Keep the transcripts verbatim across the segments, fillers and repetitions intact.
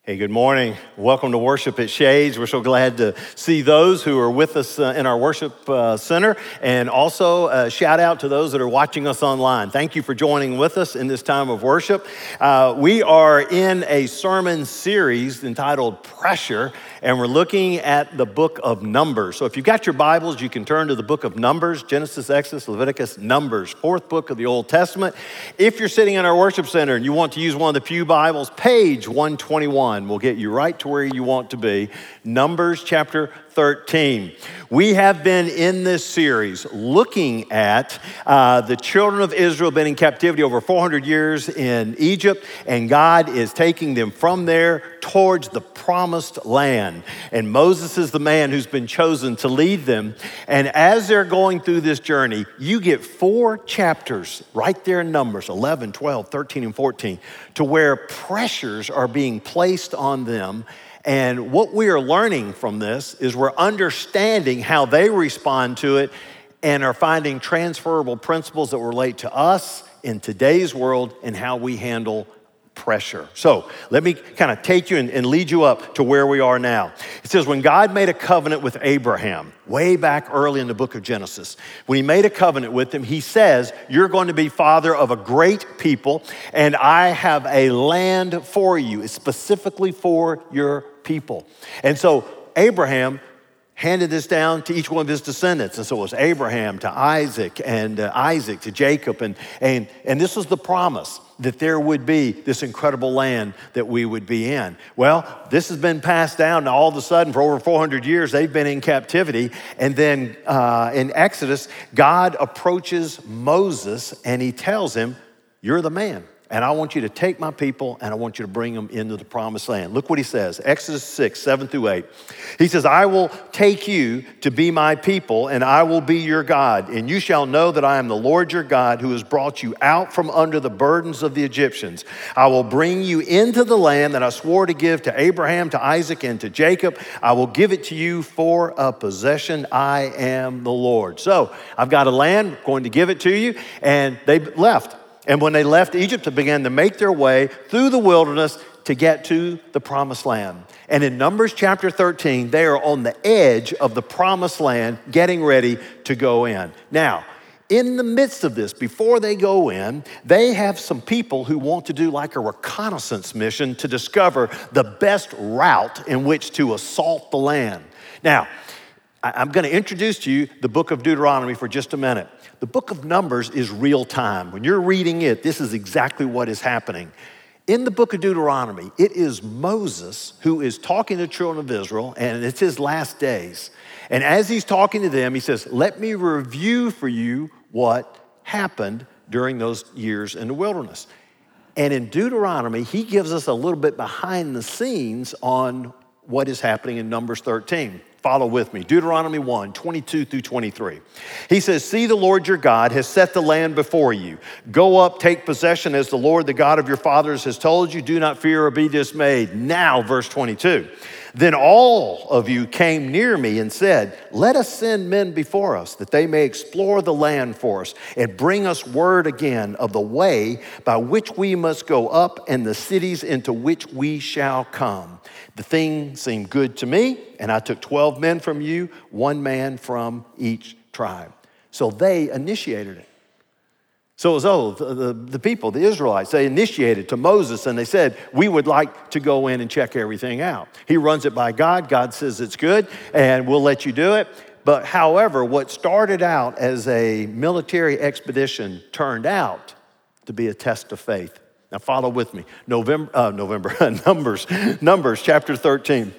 Hey, good morning. Welcome to worship at Shades. We're so glad to see those who are with us uh, in our worship uh, center, and also uh, shout out to those that are watching us online. Thank you for joining with us in this time of worship. Uh, we are in a sermon series entitled Pressure, and we're looking at the book of Numbers. So if you've got your Bibles, you can turn to the book of Numbers, Genesis, Exodus, Leviticus, Numbers, fourth book of the Old Testament. If you're sitting in our worship center and you want to use one of the pew Bibles, page one twenty-one will get you right to where you want to be. Numbers chapter thirteen. We have been in this series looking at uh, the children of Israel been in captivity over four hundred years in Egypt, and God is taking them from there towards the promised land. And Moses is the man who's been chosen to lead them. And as they're going through this journey, you get four chapters right there in Numbers, eleven, twelve, thirteen, and fourteen, to where pressures are being placed on them. And what we are learning from this is we're understanding how they respond to it and are finding transferable principles that relate to us in today's world and how we handle pressure. So let me kind of take you and, and lead you up to where we are now. It says, when God made a covenant with Abraham, way back early in the book of Genesis, when he made a covenant with him, he says, you're going to be father of a great people, and I have a land for you. It's specifically for your people. And so Abraham handed this down to each one of his descendants. And so it was Abraham to Isaac, and uh, Isaac to Jacob. And, and, and this was the promise that there would be this incredible land that we would be in. Well, this has been passed down, and all of a sudden, for over four hundred years, they've been in captivity. And then uh, in Exodus, God approaches Moses, and he tells him, you're the man. And I want you to take my people, and I want you to bring them into the promised land. Look what he says, Exodus six, seven through eight. He says, I will take you to be my people, and I will be your God. And you shall know that I am the Lord your God, who has brought you out from under the burdens of the Egyptians. I will bring you into the land that I swore to give to Abraham, to Isaac, and to Jacob. I will give it to you for a possession. I am the Lord. So I've got a land, going to give it to you. And they left. And when they left Egypt, they began to make their way through the wilderness to get to the promised land. And in Numbers chapter thirteen, they are on the edge of the promised land, getting ready to go in. Now, in the midst of this, before they go in, they have some people who want to do like a reconnaissance mission to discover the best route in which to assault the land. Now, I'm going to introduce to you the book of Deuteronomy for just a minute. The book of Numbers is real time. When you're reading it, this is exactly what is happening. In the book of Deuteronomy, it is Moses who is talking to the children of Israel, and it's his last days. And as he's talking to them, he says, let me review for you what happened during those years in the wilderness. And in Deuteronomy, he gives us a little bit behind the scenes on what is happening in Numbers thirteen. Follow with me. Deuteronomy one, twenty-two through twenty-three. He says, see, the Lord your God has set the land before you. Go up, take possession as the Lord, the God of your fathers, has told you. Do not fear or be dismayed. Now, verse twenty-two. Then all of you came near me and said, let us send men before us, that they may explore the land for us and bring us word again of the way by which we must go up and the cities into which we shall come. The thing seemed good to me, and I took twelve men from you, one man from each tribe. So they initiated it. So it was, oh, the, the, the people, the Israelites, they initiated to Moses, and they said, we would like to go in and check everything out. He runs it by God. God says it's good, and we'll let you do it. But however, what started out as a military expedition turned out to be a test of faith. Now follow with me. November, uh, November, Numbers, Numbers chapter thirteen.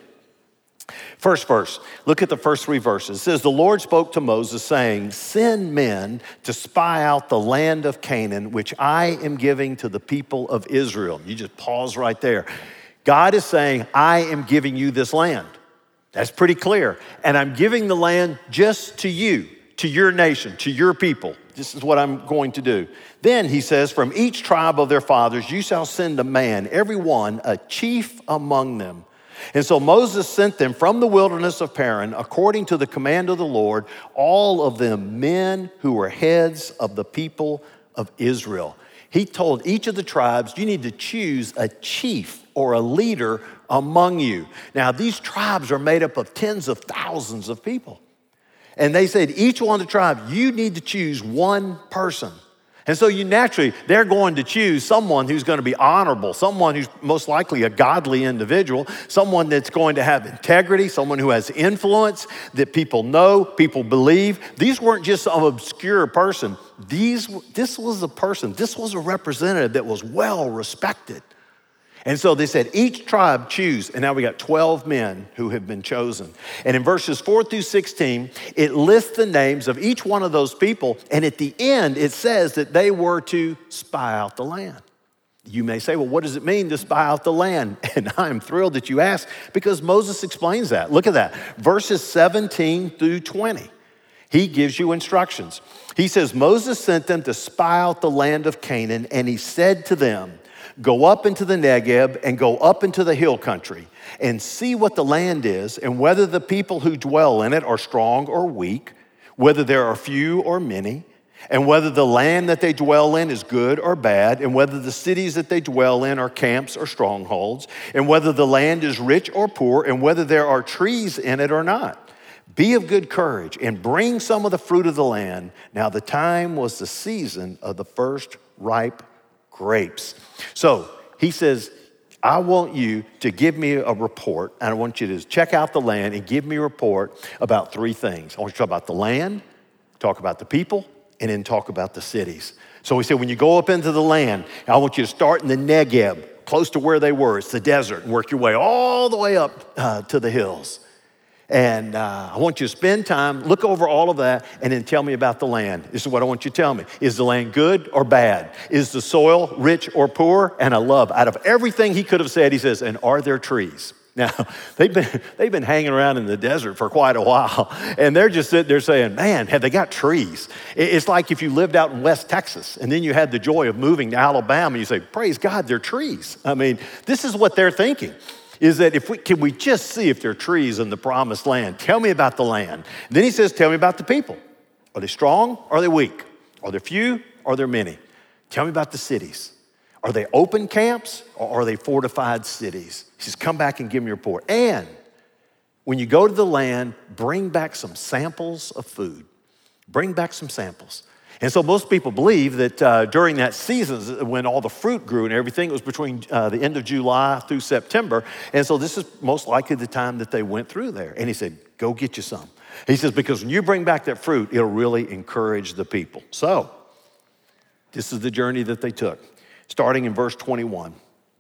First verse, look at the first three verses. It says, the Lord spoke to Moses saying, send men to spy out the land of Canaan, which I am giving to the people of Israel. You just pause right there. God is saying, I am giving you this land. That's pretty clear. And I'm giving the land just to you, to your nation, to your people. This is what I'm going to do. Then he says, from each tribe of their fathers, you shall send a man, every one a chief among them. And so Moses sent them from the wilderness of Paran, according to the command of the Lord, all of them men who were heads of the people of Israel. He told each of the tribes, you need to choose a chief or a leader among you. Now, these tribes are made up of tens of thousands of people. And they said, each one of the tribes, you need to choose one person. And so you naturally, they're going to choose someone who's going to be honorable, someone who's most likely a godly individual, someone that's going to have integrity, someone who has influence, that people know, people believe. These weren't just some obscure person. These, this was a person, this was a representative that was well respected. And so they said, each tribe choose, and now we got twelve men who have been chosen. And in verses four through sixteen, it lists the names of each one of those people, and at the end, it says that they were to spy out the land. You may say, well, what does it mean to spy out the land? And I'm thrilled that you asked, because Moses explains that. Look at that, verses seventeen through twenty. He gives you instructions. He says, Moses sent them to spy out the land of Canaan, and he said to them, go up into the Negeb and go up into the hill country and see what the land is and whether the people who dwell in it are strong or weak, whether there are few or many, and whether the land that they dwell in is good or bad, and whether the cities that they dwell in are camps or strongholds, and whether the land is rich or poor, and whether there are trees in it or not. Be of good courage and bring some of the fruit of the land. Now the time was the season of the first ripe grapes. So he says, I want you to give me a report, and I want you to check out the land and give me a report about three things. I want you to talk about the land, talk about the people, and then talk about the cities. So he said, when you go up into the land, I want you to start in the Negeb, close to where they were. It's the desert, and work your way all the way up uh, to the hills. And uh, I want you to spend time, look over all of that, and then tell me about the land. This is what I want you to tell me. Is the land good or bad? Is the soil rich or poor? And I love, out of everything he could have said, he says, and are there trees? Now, they've been, they've been hanging around in the desert for quite a while, and they're just sitting there saying, man, have they got trees? It's like if you lived out in West Texas, and then you had the joy of moving to Alabama, and you say, praise God, they're trees. I mean, this is what they're thinking. Is that if we, can we just see if there are trees in the promised land? Tell me about the land. Then he says, tell me about the people. Are they strong or are they weak? Are there few or are there many? Tell me about the cities. Are they open camps or are they fortified cities? He says, come back and give me a report. And when you go to the land, bring back some samples of food. Bring back some samples. And so most people believe that uh, during that season when all the fruit grew and everything, it was between uh, the end of July through September. And so this is most likely the time that they went through there. And he said, go get you some. He says, because when you bring back that fruit, it'll really encourage the people. So this is the journey that they took, starting in verse twenty-one.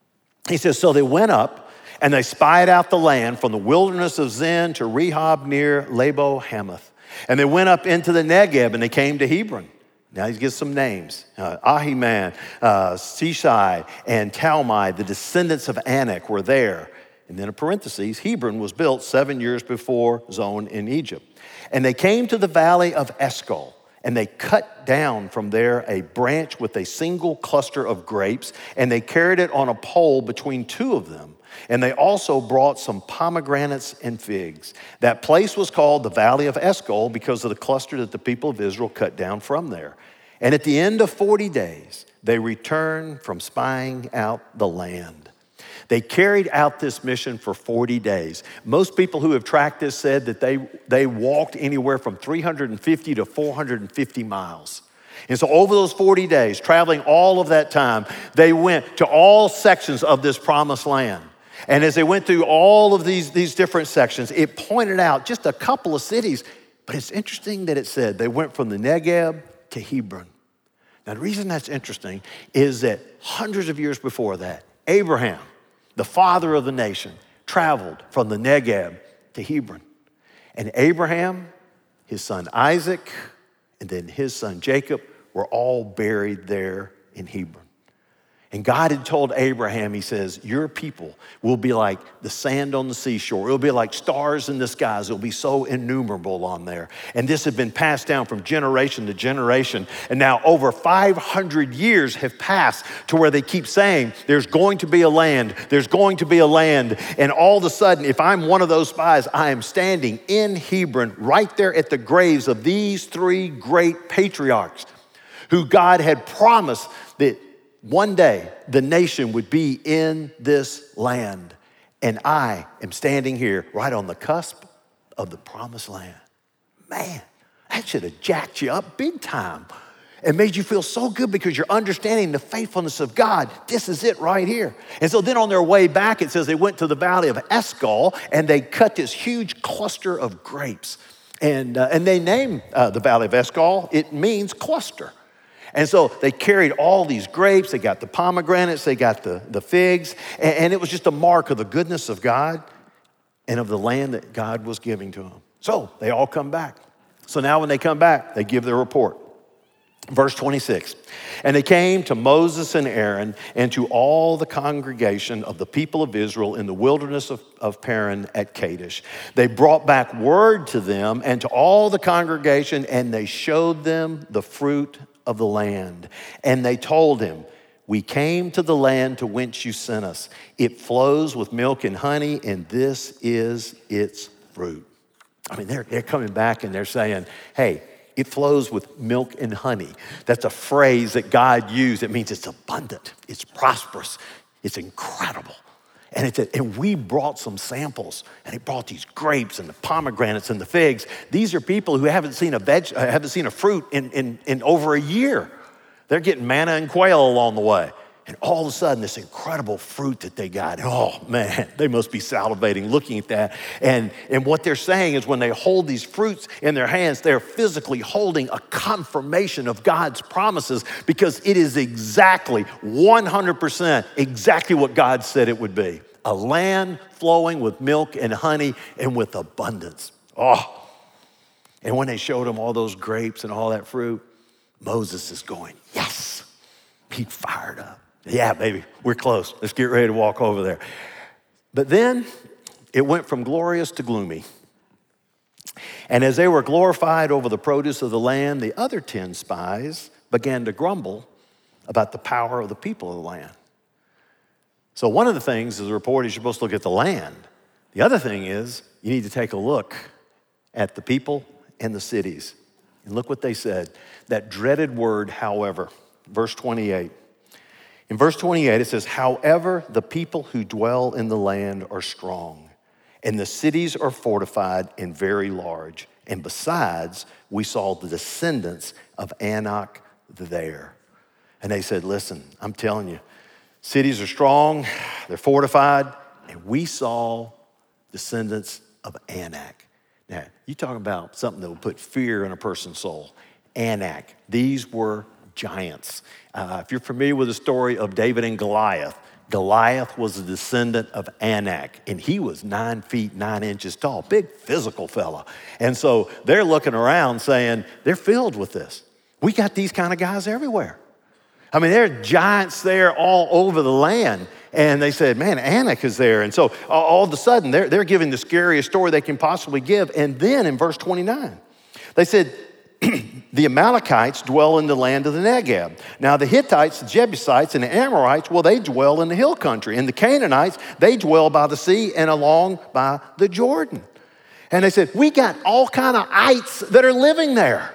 He says, so they went up and they spied out the land from the wilderness of Zin to Rehob near Labo Hamath. And they went up into the Negeb and they came to Hebron. Now he gives some names, uh, Ahiman, uh, Sheshai, and Talmai, the descendants of Anak were there. And then in parentheses, Hebron was built seven years before Zon in Egypt. And they came to the valley of Eshcol, and they cut down from there a branch with a single cluster of grapes, and they carried it on a pole between two of them. And they also brought some pomegranates and figs. That place was called the Valley of Eshcol because of the cluster that the people of Israel cut down from there. And at the end of forty days, they returned from spying out the land. They carried out this mission for forty days. Most people who have tracked this said that they, they walked anywhere from three hundred fifty to four hundred fifty miles. And so over those forty days, traveling all of that time, they went to all sections of this promised land. And as they went through all of these, these different sections, it pointed out just a couple of cities. But it's interesting that it said they went from the Negeb to Hebron. Now, the reason that's interesting is that hundreds of years before that, Abraham, the father of the nation, traveled from the Negeb to Hebron. And Abraham, his son Isaac, and then his son Jacob were all buried there in Hebron. And God had told Abraham, he says, your people will be like the sand on the seashore. It'll be like stars in the skies. It'll be so innumerable on there. And this had been passed down from generation to generation. And now over five hundred years have passed to where they keep saying, there's going to be a land. There's going to be a land. And all of a sudden, if I'm one of those spies, I am standing in Hebron right there at the graves of these three great patriarchs who God had promised that one day the nation would be in this land. And I am standing here right on the cusp of the promised land. Man, that should have jacked you up big time and made you feel so good because you're understanding the faithfulness of God. This is it right here. And so then on their way back, it says they went to the valley of Eshcol and they cut this huge cluster of grapes. And, uh, and they named uh, the valley of Eshcol. It means cluster. And so they carried all these grapes. They got the pomegranates. They got the, the figs. And, and it was just a mark of the goodness of God and of the land that God was giving to them. So they all come back. So now when they come back, they give their report. Verse twenty-six, and they came to Moses and Aaron and to all the congregation of the people of Israel in the wilderness of, of Paran at Kadesh. They brought back word to them and to all the congregation, and they showed them the fruit of the land. And they told him, we came to the land to whence you sent us. It flows with milk and honey, and this is its fruit. I mean, they're, they're coming back and they're saying, hey, it flows with milk and honey. That's a phrase that God used. It means it's abundant, it's prosperous, it's incredible. And, it's a, and we brought some samples, and he brought these grapes and the pomegranates and the figs. These are people who haven't seen a veg, uh, haven't seen a fruit in, in, in over a year. They're getting manna and quail along the way. And all of a sudden, this incredible fruit that they got, oh man, they must be salivating looking at that. And, and what they're saying is when they hold these fruits in their hands, they're physically holding a confirmation of God's promises because it is exactly one hundred percent exactly what God said it would be. A land flowing with milk and honey and with abundance. Oh, and when they showed them all those grapes and all that fruit, Moses is going, yes, he fired up. Yeah, baby, we're close. Let's get ready to walk over there. But then it went from glorious to gloomy. And as they were glorified over the produce of the land, the other ten spies began to grumble about the power of the people of the land. So one of the things as a reporter is you're supposed to look at the land. The other thing is you need to take a look at the people and the cities. And look what they said. That dreaded word, however, verse twenty-eight. In verse twenty-eight, it says, however, the people who dwell in the land are strong, and the cities are fortified and very large. And besides, we saw the descendants of Anak there. And they said, listen, I'm telling you, cities are strong, they're fortified, and we saw descendants of Anak. Now, you talk about something that will put fear in a person's soul. Anak, these were giants. Uh, if you're familiar with the story of David and Goliath, Goliath was a descendant of Anak, and he was nine feet, nine inches tall, big physical fella. And so they're looking around saying, they're filled with this. We got these kind of guys everywhere. I mean, there are giants there all over the land. And they said, man, Anak is there. And so all of a sudden, they're, they're giving the scariest story they can possibly give. And then in verse twenty-nine, they said, the Amalekites dwell in the land of the Negeb. Now the Hittites, the Jebusites, and the Amorites, well, they dwell in the hill country. And the Canaanites, they dwell by the sea and along by the Jordan. And they said, we got all kind of ites that are living there.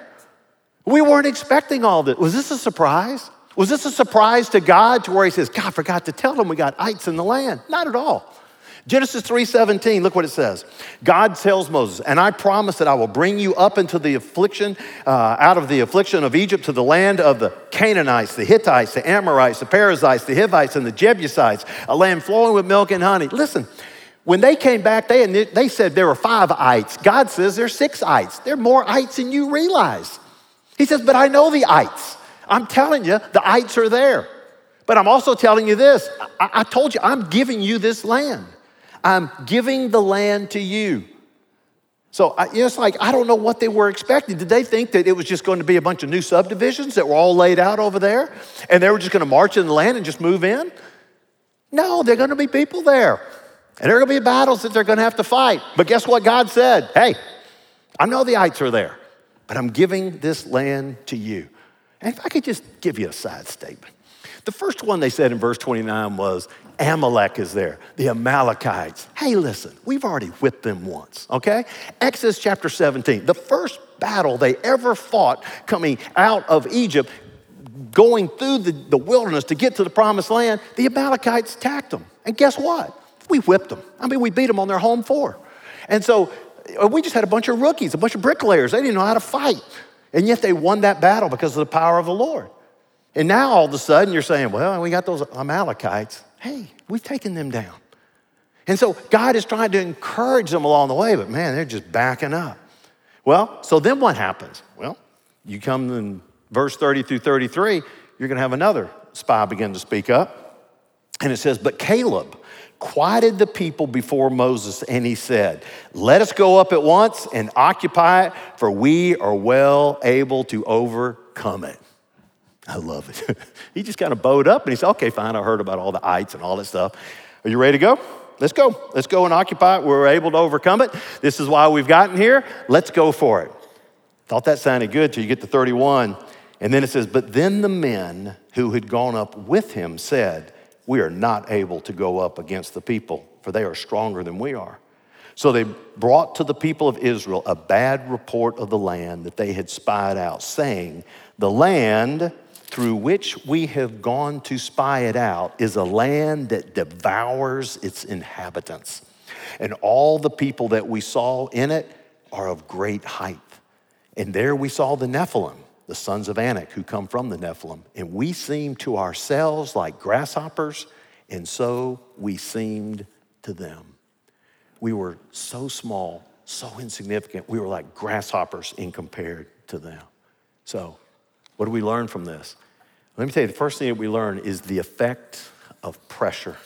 We weren't expecting all this. Was this a surprise? Was this a surprise to God to where he says, God, I forgot to tell them we got ites in the land? Not at all. Genesis three seventeen, look what it says. God tells Moses, and I promise that I will bring you up into the affliction, uh, out of the affliction of Egypt to the land of the Canaanites, the Hittites, the Amorites, the Perizzites, the Hivites, and the Jebusites, a land flowing with milk and honey. Listen, when they came back, they, they said there were five ites. God says there's six ites. There are more ites than you realize. He says, but I know the ites. I'm telling you, the ites are there. But I'm also telling you this. I, I told you, I'm giving you this land. I'm giving the land to you. So I, you know, it's like, I don't know what they were expecting. Did they think that it was just going to be a bunch of new subdivisions that were all laid out over there? And they were just going to march in the land and just move in? No, there are going to be people there. And there are going to be battles that they're going to have to fight. But guess what God said? Hey, I know the ites are there, but I'm giving this land to you. And if I could just give you a side statement. The first one they said in verse twenty-nine was, Amalek is there, the Amalekites. Hey, listen, we've already whipped them once, okay? Exodus chapter seventeen, the first battle they ever fought coming out of Egypt, going through the, the wilderness to get to the promised land, the Amalekites attacked them. And guess what? We whipped them. I mean, we beat them on their home floor. And so we just had a bunch of rookies, a bunch of bricklayers. They didn't know how to fight. And yet they won that battle because of the power of the Lord. And now all of a sudden you're saying, well, we got those Amalekites. Hey, we've taken them down. And so God is trying to encourage them along the way, but man, they're just backing up. Well, so then what happens? Well, you come in verse thirty through thirty-three, you're going to have another spy begin to speak up. And it says, but Caleb quieted the people before Moses, and he said, let us go up at once and occupy it, for we are well able to overcome it. I love it. He just kind of bowed up and he said, okay, fine, I heard about all the ites and all that stuff. Are you ready to go? Let's go. Let's go and occupy it. We're able to overcome it. This is why we've gotten here. Let's go for it. Thought that sounded good till you get to thirty-one. And then it says, but then the men who had gone up with him said, we are not able to go up against the people, for they are stronger than we are. So they brought to the people of Israel a bad report of the land that they had spied out, saying, the land through which we have gone to spy it out is a land that devours its inhabitants. And all the people that we saw in it are of great height. And there we saw the Nephilim, the sons of Anak, who come from the Nephilim. And we seemed to ourselves like grasshoppers, and so we seemed to them. We were so small, so insignificant, we were like grasshoppers in compared to them. So what do we learn from this? Let me tell you, the first thing that we learn is the effect of pressure.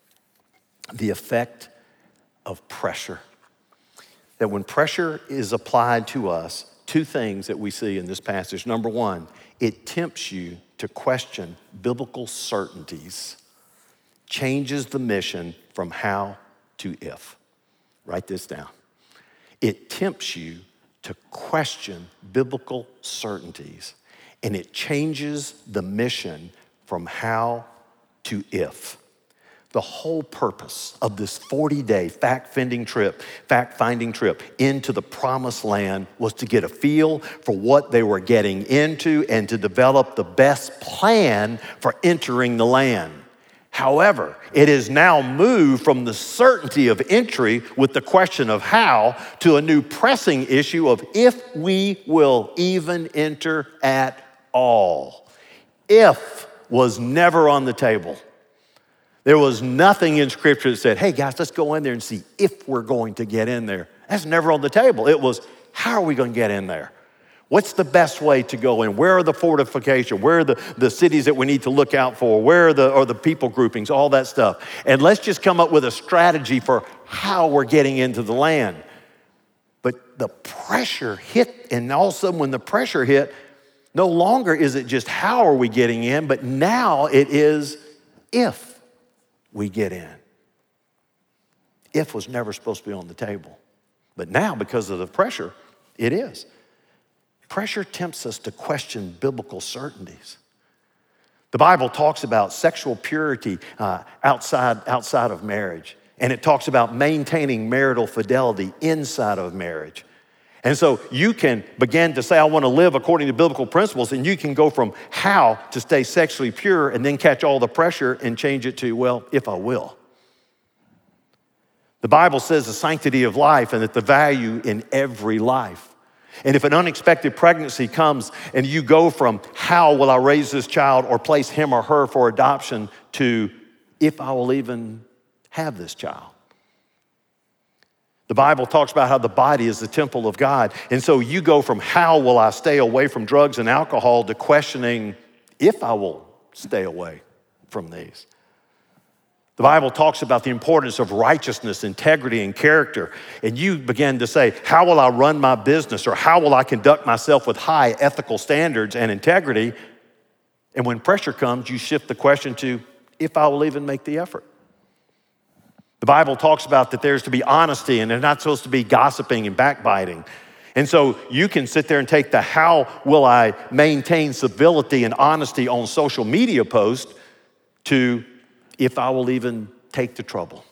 The effect of pressure. That when pressure is applied to us, two things that we see in this passage. Number one, it tempts you to question biblical certainties, changes the mission from how to if. Write this down. It tempts you to question biblical certainties, and it changes the mission from how to if. The whole purpose of this forty-day fact-finding trip, fact-finding trip into the promised land was to get a feel for what they were getting into and to develop the best plan for entering the land. However, it has now moved from the certainty of entry with the question of how to a new pressing issue of if we will even enter at all. If was never on the table. There was nothing in Scripture that said, hey guys, let's go in there and see if we're going to get in there. That's never on the table. It was, how are we going to get in there? What's the best way to go in? Where are the fortifications? Where are the, the cities that we need to look out for? Where are the, are the people groupings? All that stuff. And let's just come up with a strategy for how we're getting into the land. But the pressure hit, and all of a sudden when the pressure hit, no longer is it just how are we getting in, but now it is if we get in. If was never supposed to be on the table. But now, because of the pressure, it is. Pressure tempts us to question biblical certainties. The Bible talks about sexual purity uh, outside, outside of marriage. And it talks about maintaining marital fidelity inside of marriage. And so you can begin to say, I want to live according to biblical principles, and you can go from how to stay sexually pure and then catch all the pressure and change it to, well, if I will. The Bible says the sanctity of life and that the value in every life. And if an unexpected pregnancy comes and you go from how will I raise this child or place him or her for adoption to if I will even have this child. The Bible talks about how the body is the temple of God. And so you go from how will I stay away from drugs and alcohol to questioning if I will stay away from these. The Bible talks about the importance of righteousness, integrity, and character. And you begin to say, how will I run my business? Or how will I conduct myself with high ethical standards and integrity? And when pressure comes, you shift the question to, if I will even make the effort. The Bible talks about that there's to be honesty and there's not supposed to be gossiping and backbiting. And so you can sit there and take the how will I maintain civility and honesty on social media post to if I will even take the trouble.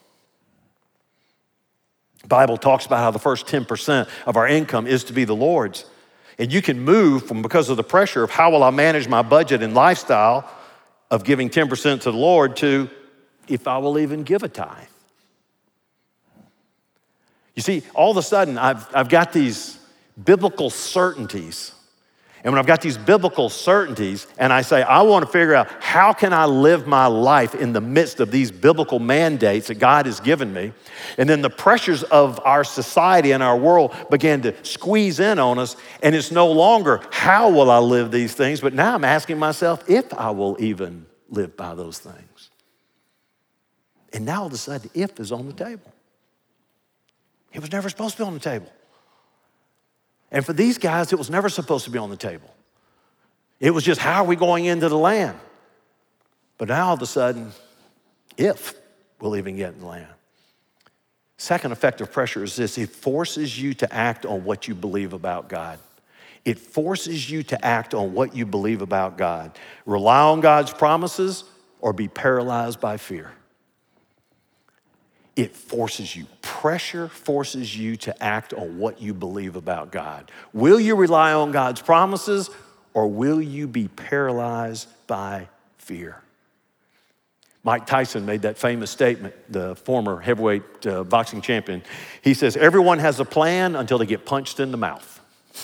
The Bible talks about how the first ten percent of our income is to be the Lord's. And you can move from, because of the pressure of how will I manage my budget and lifestyle of giving ten percent to the Lord, to if I will even give a tithe. You see, all of a sudden, I've, I've got these biblical certainties. And when I've got these biblical certainties and I say, I want to figure out how can I live my life in the midst of these biblical mandates that God has given me, and then the pressures of our society and our world began to squeeze in on us, and it's no longer how will I live these things, but now I'm asking myself if I will even live by those things. And now all of a sudden, if is on the table. It was never supposed to be on the table. And for these guys, it was never supposed to be on the table. It was just, how are we going into the land? But now all of a sudden, if we'll even get in the land. Second effect of pressure is this: it forces you to act on what you believe about God. It forces you to act on what you believe about God. Rely on God's promises or be paralyzed by fear. It forces you. Pressure forces you to act on what you believe about God. Will you rely on God's promises, or will you be paralyzed by fear? Mike Tyson made that famous statement, the former heavyweight uh, boxing champion. He says, everyone has a plan until they get punched in the mouth.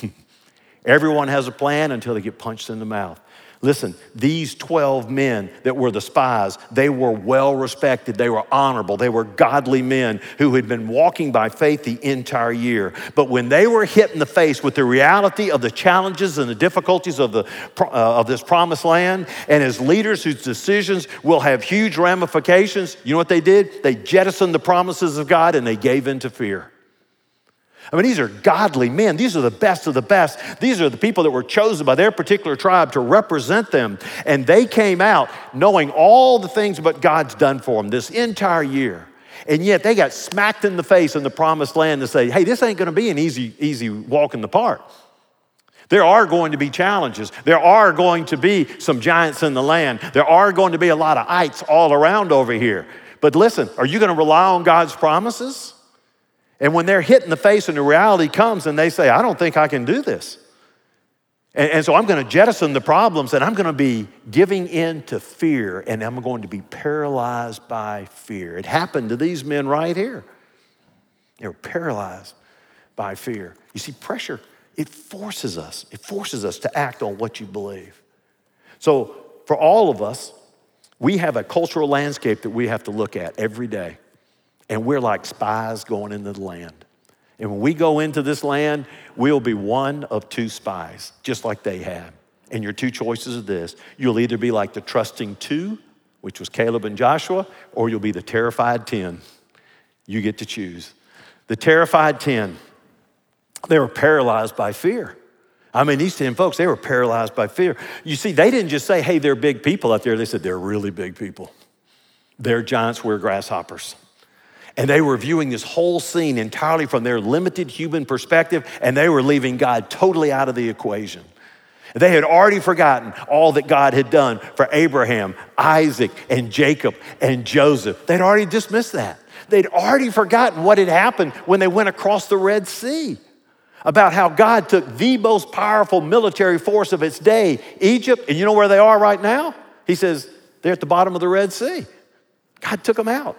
Everyone has a plan until they get punched in the mouth. Listen, these twelve men that were the spies, they were well respected, they were honorable, they were godly men who had been walking by faith the entire year. But when they were hit in the face with the reality of the challenges and the difficulties of, the, uh, of this promised land, and as leaders whose decisions will have huge ramifications, you know what they did? They jettisoned the promises of God and they gave in to fear. I mean, these are godly men. These are the best of the best. These are the people that were chosen by their particular tribe to represent them. And they came out knowing all the things what God's done for them this entire year. And yet they got smacked in the face in the promised land to say, hey, this ain't going to be an easy, easy walk in the park. There are going to be challenges. There are going to be some giants in the land. There are going to be a lot of ites all around over here. But listen, are you going to rely on God's promises? And when they're hit in the face and the reality comes and they say, I don't think I can do this. And, and so I'm going to jettison the problems and I'm going to be giving in to fear and I'm going to be paralyzed by fear. It happened to these men right here. They were paralyzed by fear. You see, pressure, it forces us. It forces us to act on what you believe. So for all of us, we have a cultural landscape that we have to look at every day. And we're like spies going into the land. And when we go into this land, we'll be one of two spies, just like they had. And your two choices are this. You'll either be like the trusting two, which was Caleb and Joshua, or you'll be the terrified ten. You get to choose. The terrified ten, they were paralyzed by fear. I mean, these ten folks, they were paralyzed by fear. You see, they didn't just say, hey, they're big people out there. They said, they're really big people. They're giants, we're grasshoppers. And they were viewing this whole scene entirely from their limited human perspective, and they were leaving God totally out of the equation. They had already forgotten all that God had done for Abraham, Isaac, and Jacob, and Joseph. They'd already dismissed that. They'd already forgotten what had happened when they went across the Red Sea, about how God took the most powerful military force of its day, Egypt, and you know where they are right now? He says, they're at the bottom of the Red Sea. God took them out.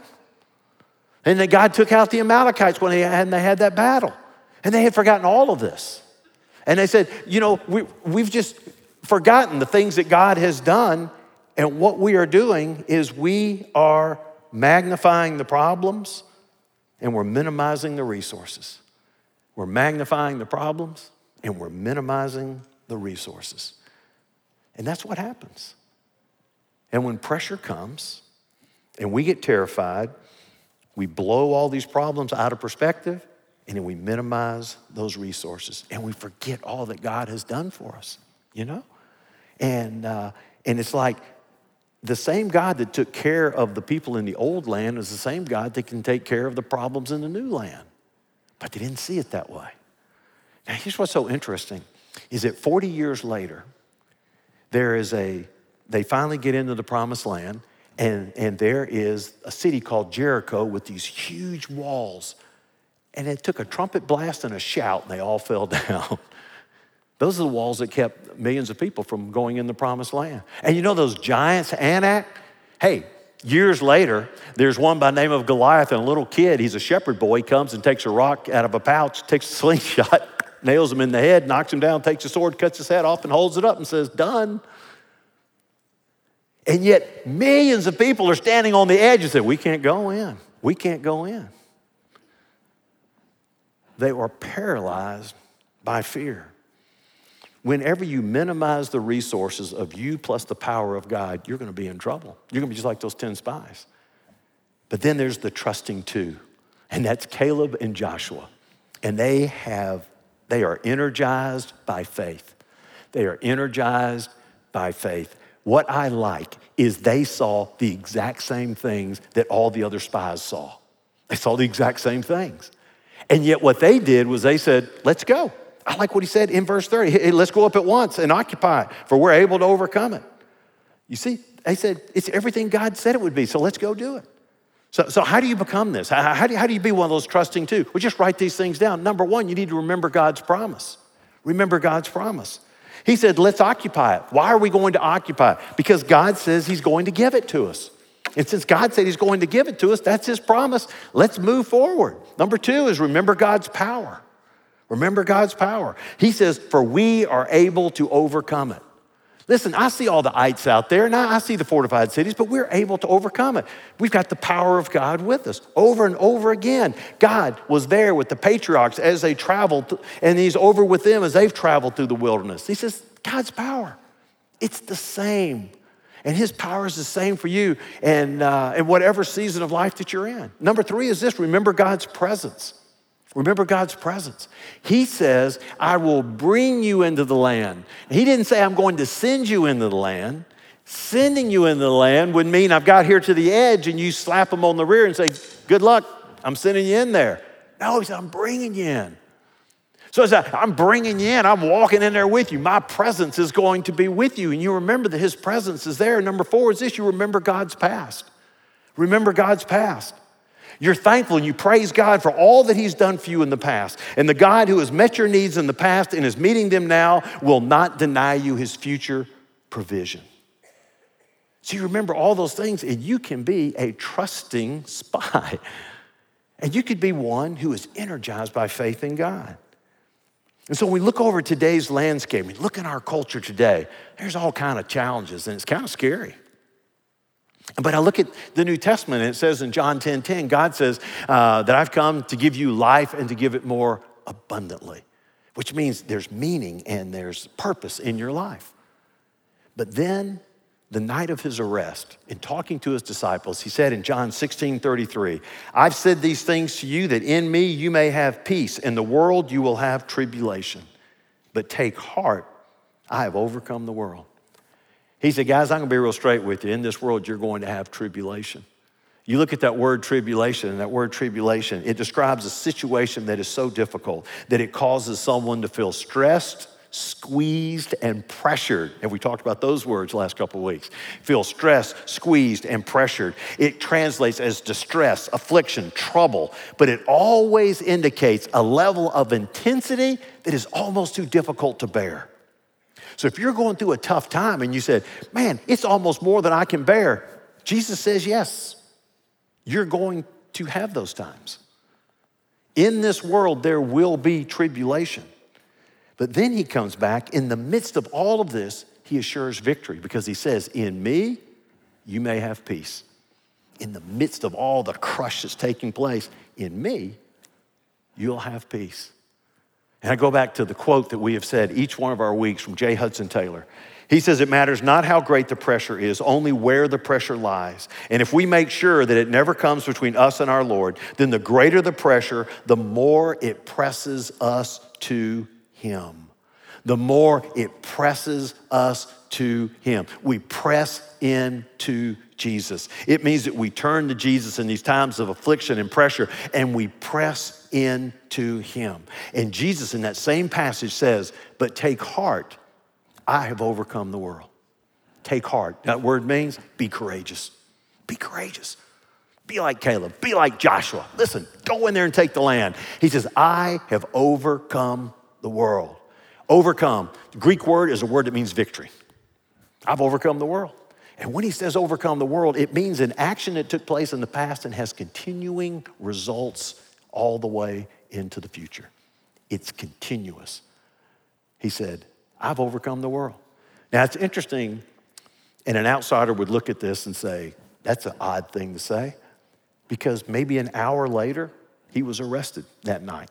And then God took out the Amalekites when they had, they had that battle. And they had forgotten all of this. And they said, you know, we, we've just forgotten the things that God has done. And what we are doing is we are magnifying the problems and we're minimizing the resources. We're magnifying the problems and we're minimizing the resources. And that's what happens. And when pressure comes and we get terrified, we blow all these problems out of perspective, and then we minimize those resources, and we forget all that God has done for us, you know? And, uh, and it's like the same God that took care of the people in the old land is the same God that can take care of the problems in the new land. But they didn't see it that way. Now, here's what's so interesting, is that forty years later, there is a, they finally get into the promised land, And, and there is a city called Jericho with these huge walls. And it took a trumpet blast and a shout, and they all fell down. Those are the walls that kept millions of people from going in the promised land. And you know those giants, Anak? Hey, years later, there's one by the name of Goliath, and a little kid, he's a shepherd boy, he comes and takes a rock out of a pouch, takes a slingshot, nails him in the head, knocks him down, takes a sword, cuts his head off, and holds it up and says, done. And yet millions of people are standing on the edge and say, we can't go in. We can't go in. They are paralyzed by fear. Whenever you minimize the resources of you plus the power of God, you're going to be in trouble. You're going to be just like those ten spies. But then there's the trusting two, and that's Caleb and Joshua. And they have, they are energized by faith. They are energized by faith. What I like is they saw the exact same things that all the other spies saw. They saw the exact same things. And yet what they did was they said, let's go. I like what he said in verse thirty. Hey, let's go up at once and occupy, for we're able to overcome it. You see, they said, it's everything God said it would be, so let's go do it. So, so how do you become this? How, how, do you, how do you be one of those trusting two? Well, just write these things down. Number one, you need to remember God's promise. Remember God's promise. He said, let's occupy it. Why are we going to occupy it? Because God says he's going to give it to us. And since God said he's going to give it to us, that's his promise. Let's move forward. Number two is remember God's power. Remember God's power. He says, for we are able to overcome it. Listen, I see all the ites out there, and I see the fortified cities, but we're able to overcome it. We've got the power of God with us. Over and over again, God was there with the patriarchs as they traveled, and he's over with them as they've traveled through the wilderness. He says, God's power, it's the same. And his power is the same for you and uh, in whatever season of life that you're in. Number three is this, remember God's presence. Remember God's presence. He says, I will bring you into the land. He didn't say, I'm going to send you into the land. Sending you into the land would mean I've got here to the edge and you slap them on the rear and say, good luck, I'm sending you in there. No, he said, I'm bringing you in. So he said, I'm bringing you in. I'm walking in there with you. My presence is going to be with you. And you remember that his presence is there. Number four is this, you remember God's past. Remember God's past. You're thankful and you praise God for all that he's done for you in the past. And the God who has met your needs in the past and is meeting them now will not deny you his future provision. So you remember all those things and you can be a trusting spy. And you could be one who is energized by faith in God. And so when we look over today's landscape, we look at our culture today, there's all kinds of challenges and it's kind of scary. But I look at the New Testament and it says in John ten ten, God says uh, that I've come to give you life and to give it more abundantly, which means there's meaning and there's purpose in your life. But then the night of his arrest, in talking to his disciples, he said in John sixteen thirty-three, I've said these things to you that in me you may have peace. In the world you will have tribulation, but take heart, I have overcome the world. He said, guys, I'm gonna be real straight with you. In this world, you're going to have tribulation. You look at that word tribulation, and that word tribulation, it describes a situation that is so difficult that it causes someone to feel stressed, squeezed, and pressured. And we talked about those words last couple of weeks. Feel stressed, squeezed, and pressured. It translates as distress, affliction, trouble, but it always indicates a level of intensity that is almost too difficult to bear. So if you're going through a tough time and you said, man, it's almost more than I can bear, Jesus says, yes, you're going to have those times. In this world, there will be tribulation. But then he comes back in the midst of all of this, he assures victory because he says, in me, you may have peace. In the midst of all the crush that's taking place, in me, you'll have peace. And I go back to the quote that we have said each one of our weeks from J. Hudson Taylor. He says, it matters not how great the pressure is, only where the pressure lies. And if we make sure that it never comes between us and our Lord, then the greater the pressure, the more it presses us to him. The more it presses us to him. We press into Jesus. It means that we turn to Jesus in these times of affliction and pressure, and we press into him. And Jesus in that same passage says, but take heart, I have overcome the world. Take heart. That word means be courageous. Be courageous. Be like Caleb. Be like Joshua. Listen, go in there and take the land. He says, I have overcome the world. Overcome. The Greek word is a word that means victory. I've overcome the world. And when he says overcome the world, it means an action that took place in the past and has continuing results all the way into the future. It's continuous. He said, I've overcome the world. Now, it's interesting, and an outsider would look at this and say, that's an odd thing to say, because maybe an hour later, he was arrested that night.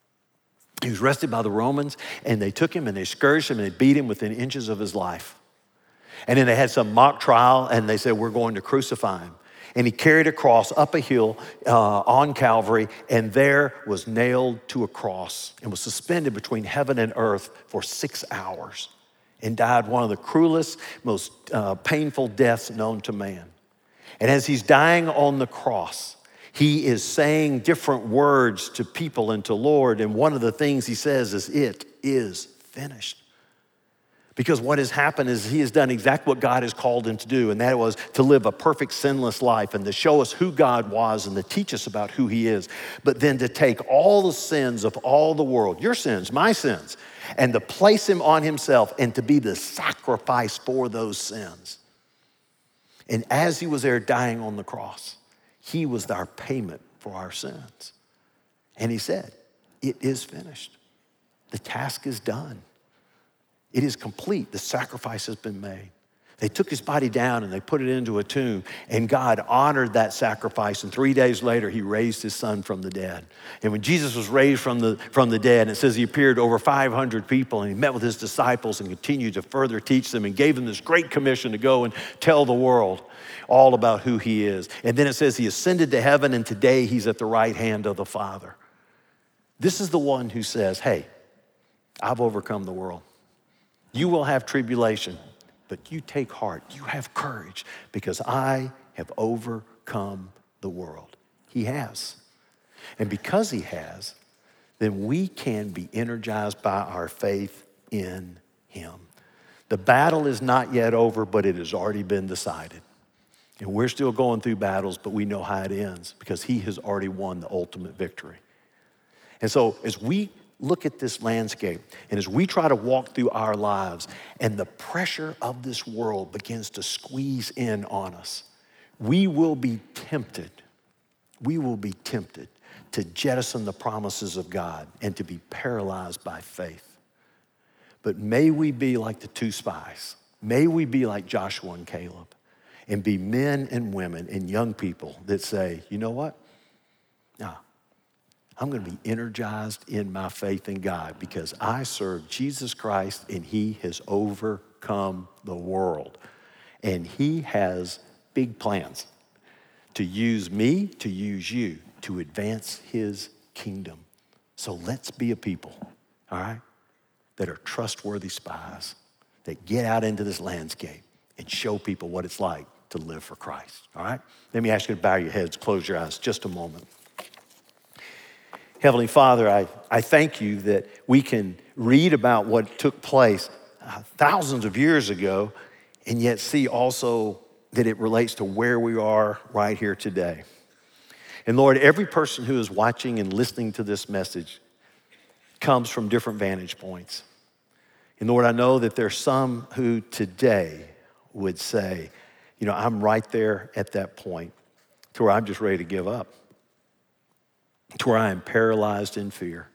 He was arrested by the Romans, and they took him and they scourged him and they beat him within inches of his life. And then they had some mock trial, and they said, we're going to crucify him. And he carried a cross up a hill uh, on Calvary, and there was nailed to a cross and was suspended between heaven and earth for six hours and died one of the cruelest, most uh, painful deaths known to man. And as he's dying on the cross, he is saying different words to people and to Lord, and one of the things he says is, it is finished. Because what has happened is he has done exactly what God has called him to do, and that was to live a perfect, sinless life and to show us who God was and to teach us about who he is, but then to take all the sins of all the world, your sins, my sins, and to place him on himself and to be the sacrifice for those sins. And as he was there dying on the cross, he was our payment for our sins. And he said, it is finished. The task is done. It is complete. The sacrifice has been made. They took his body down and they put it into a tomb, and God honored that sacrifice. And three days later, he raised his son from the dead. And when Jesus was raised from the, from the dead, it says he appeared to over five hundred people, and he met with his disciples and continued to further teach them and gave them this great commission to go and tell the world all about who he is. And then it says he ascended to heaven, and today he's at the right hand of the Father. This is the one who says, hey, I've overcome the world. You will have tribulation, but you take heart. You have courage because I have overcome the world. He has. And because he has, then we can be energized by our faith in him. The battle is not yet over, but it has already been decided. And we're still going through battles, but we know how it ends because he has already won the ultimate victory. And so as we look at this landscape, and as we try to walk through our lives and the pressure of this world begins to squeeze in on us, we will be tempted, we will be tempted to jettison the promises of God and to be paralyzed by faith. But may we be like the two spies. May we be like Joshua and Caleb and be men and women and young people that say, you know what? Now, I'm going to be energized in my faith in God because I serve Jesus Christ and he has overcome the world. And he has big plans to use me, to use you, to advance his kingdom. So let's be a people, all right, that are trustworthy spies, that get out into this landscape and show people what it's like to live for Christ, all right? Let me ask you to bow your heads, close your eyes just a moment. Heavenly Father, I, I thank you that we can read about what took place uh, thousands of years ago and yet see also that it relates to where we are right here today. And Lord, every person who is watching and listening to this message comes from different vantage points. And Lord, I know that there's some who today would say, you know, I'm right there at that point to where I'm just ready to give up, to where I am paralyzed in fear.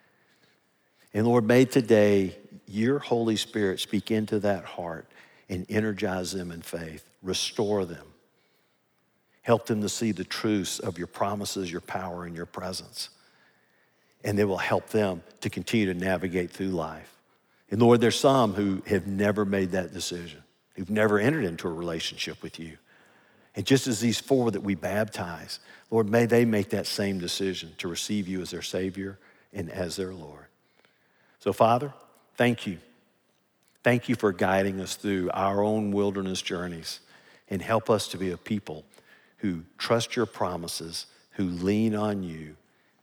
And Lord, may today your Holy Spirit speak into that heart and energize them in faith, restore them, help them to see the truths of your promises, your power, and your presence. And they will help them to continue to navigate through life. And Lord, there's some who have never made that decision, who've never entered into a relationship with you. And just as these four that we baptize, Lord, may they make that same decision to receive you as their Savior and as their Lord. So, Father, thank you. Thank you for guiding us through our own wilderness journeys and help us to be a people who trust your promises, who lean on you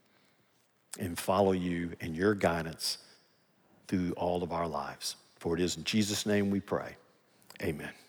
and follow you and your guidance through all of our lives. For it is in Jesus' name we pray. Amen.